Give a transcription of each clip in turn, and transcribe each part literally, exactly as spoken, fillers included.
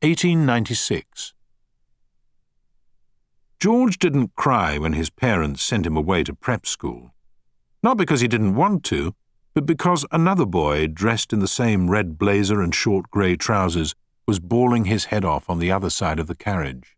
eighteen ninety-six. George didn't cry when his parents sent him away to prep school. Not because he didn't want to, but because another boy, dressed in the same red blazer and short grey trousers, was bawling his head off on the other side of the carriage.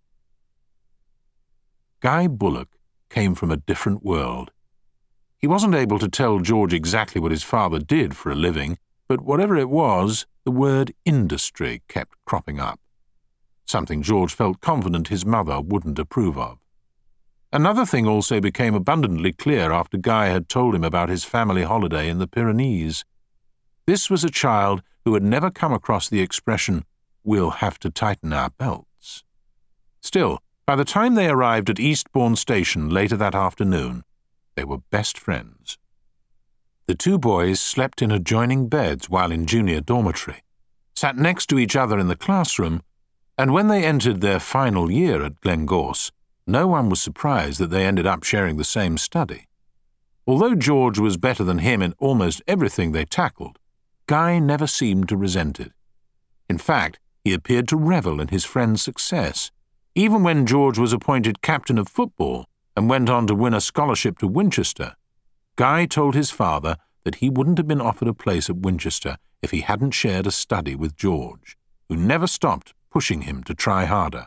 Guy Bullock came from a different world. He wasn't able to tell George exactly what his father did for a living, but whatever it was, the word industry kept cropping up. Something George felt confident his mother wouldn't approve of. Another thing also became abundantly clear after Guy had told him about his family holiday in the Pyrenees. This was a child who had never come across the expression, "We'll have to tighten our belts." Still, by the time they arrived at Eastbourne Station later that afternoon, they were best friends. The two boys slept in adjoining beds while in junior dormitory, sat next to each other in the classroom, and when they entered their final year at Glengorse, no one was surprised that they ended up sharing the same study. Although George was better than him in almost everything they tackled, Guy never seemed to resent it. In fact, he appeared to revel in his friend's success. Even when George was appointed captain of football and went on to win a scholarship to Winchester, Guy told his father that he wouldn't have been offered a place at Winchester if he hadn't shared a study with George, who never stopped pushing him to try harder.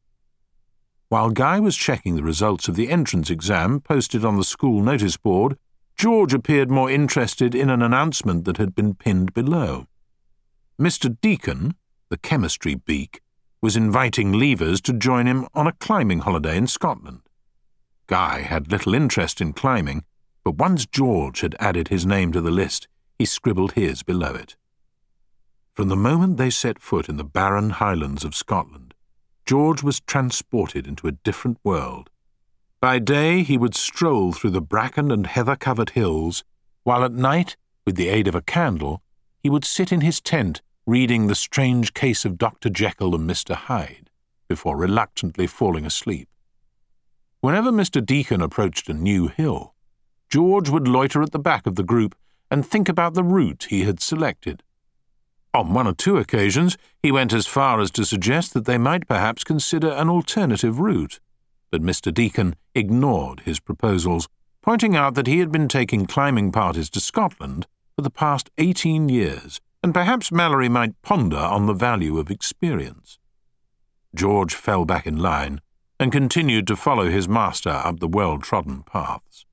While Guy was checking the results of the entrance exam posted on the school notice board, George appeared more interested in an announcement that had been pinned below. Mister Deacon, the chemistry beak, was inviting leavers to join him on a climbing holiday in Scotland. Guy had little interest in climbing, but once George had added his name to the list, he scribbled his below it. From the moment they set foot in the barren highlands of Scotland, George was transported into a different world. By day he would stroll through the bracken and heather-covered hills, while at night, with the aid of a candle, he would sit in his tent reading The Strange Case of Doctor Jekyll and Mister Hyde, before reluctantly falling asleep. Whenever Mister Deacon approached a new hill, George would loiter at the back of the group and think about the route he had selected. On one or two occasions, he went as far as to suggest that they might perhaps consider an alternative route, but Mister Deacon ignored his proposals, pointing out that he had been taking climbing parties to Scotland for the past eighteen years, and perhaps Mallory might ponder on the value of experience. George fell back in line and continued to follow his master up the well-trodden paths.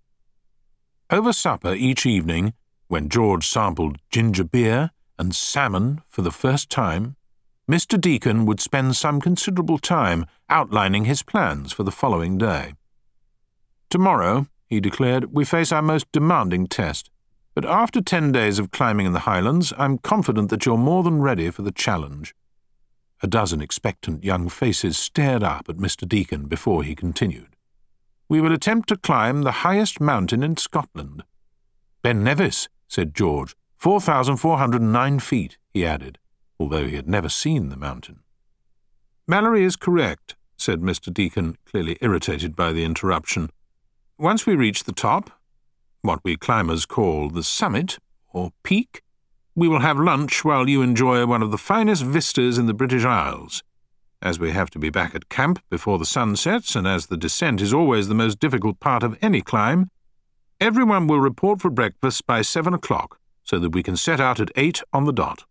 Over supper each evening, when George sampled ginger beer and salmon for the first time, Mister Deacon would spend some considerable time outlining his plans for the following day. "Tomorrow," he declared, "we face our most demanding test, but after ten days of climbing in the Highlands, I'm confident that you're more than ready for the challenge." A dozen expectant young faces stared up at Mister Deacon before he continued. "We will attempt to climb the highest mountain in Scotland." "Ben Nevis," said George. Four thousand four hundred and nine feet, he added, although he had never seen the mountain. "Mallory is correct," said Mister Deacon, clearly irritated by the interruption. "Once we reach the top, what we climbers call the summit, or peak, we will have lunch while you enjoy one of the finest vistas in the British Isles. As we have to be back at camp before the sun sets, and as the descent is always the most difficult part of any climb, everyone will report for breakfast by seven o'clock, so that we can set out at eight on the dot."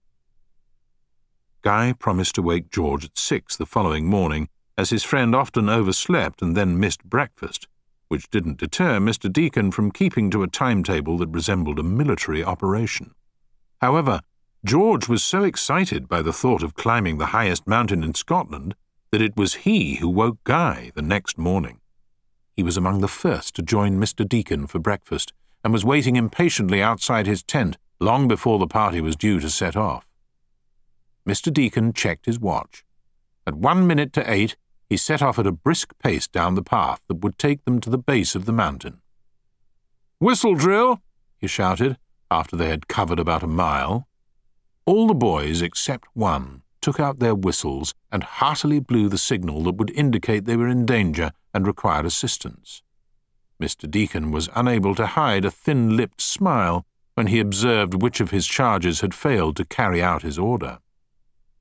Guy promised to wake George at six the following morning, as his friend often overslept and then missed breakfast, which didn't deter Mister Deacon from keeping to a timetable that resembled a military operation. However, George was so excited by the thought of climbing the highest mountain in Scotland that it was he who woke Guy the next morning. He was among the first to join Mister Deacon for breakfast, and was waiting impatiently outside his tent long before the party was due to set off. Mister Deacon checked his watch. At one minute to eight, he set off at a brisk pace down the path that would take them to the base of the mountain. "Whistle drill!" he shouted, after they had covered about a mile. All the boys, except one, took out their whistles and heartily blew the signal that would indicate they were in danger and required assistance. Mister Deacon was unable to hide a thin-lipped smile when he observed which of his charges had failed to carry out his order.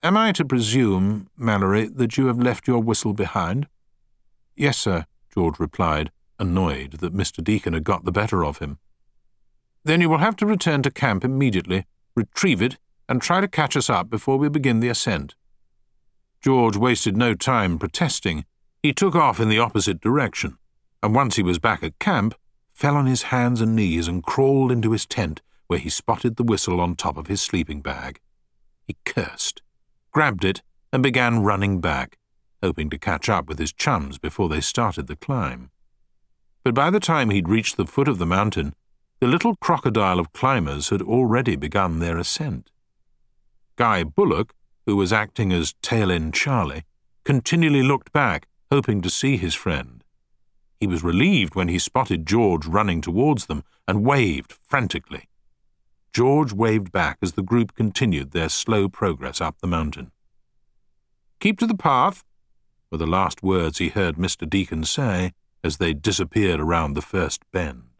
"Am I to presume, Mallory, that you have left your whistle behind?" "Yes, sir," George replied, annoyed that Mister Deacon had got the better of him. "Then you will have to return to camp immediately, retrieve it, and try to catch us up before we begin the ascent." George wasted no time protesting. He took off in the opposite direction, and once he was back at camp, fell on his hands and knees and crawled into his tent, where he spotted the whistle on top of his sleeping bag. He cursed, grabbed it, and began running back, hoping to catch up with his chums before they started the climb. But by the time he'd reached the foot of the mountain, the little crocodile of climbers had already begun their ascent. Guy Bullock, who was acting as tail-end Charlie, continually looked back, hoping to see his friend. He was relieved when he spotted George running towards them and waved frantically. George waved back as the group continued their slow progress up the mountain. "Keep to the path," were the last words he heard Mister Deacon say as they disappeared around the first bend.